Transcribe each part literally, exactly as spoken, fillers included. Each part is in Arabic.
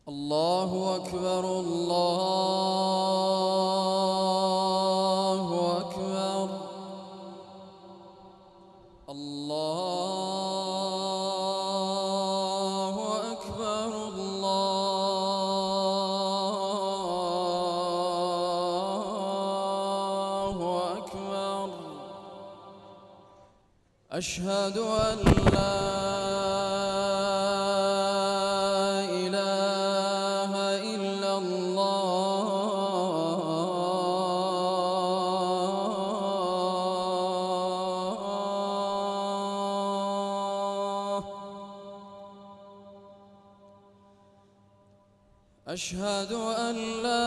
الله أكبر الله أكبر الله أكبر الله أكبر. أشهد أن لا أشهد أن لا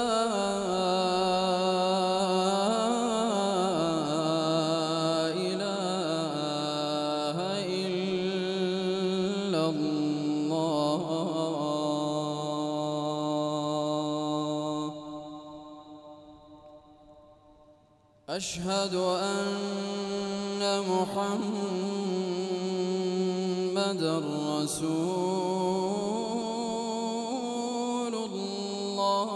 إله إلا الله. أشهد أن محمدًا رسول الله.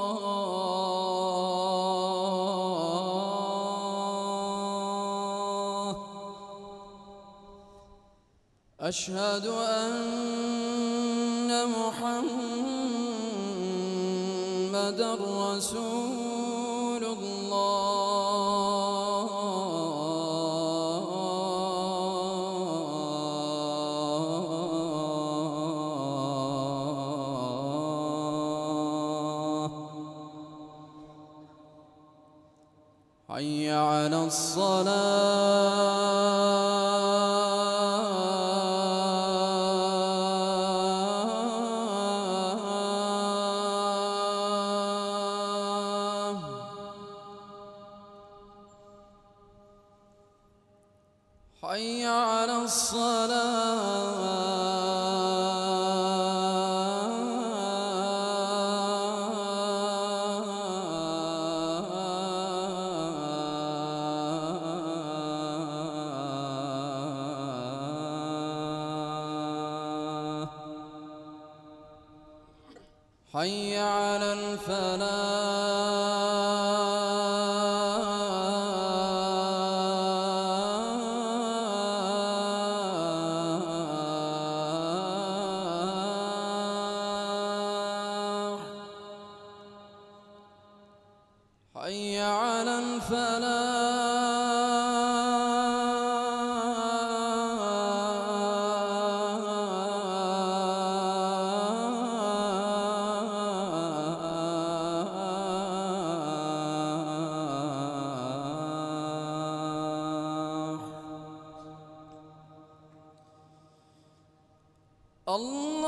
أشهد أن محمدًا رسول الله. حي على الصلاة. حي على الصلاة. حي على الفلاح. حي على الفلاح. الله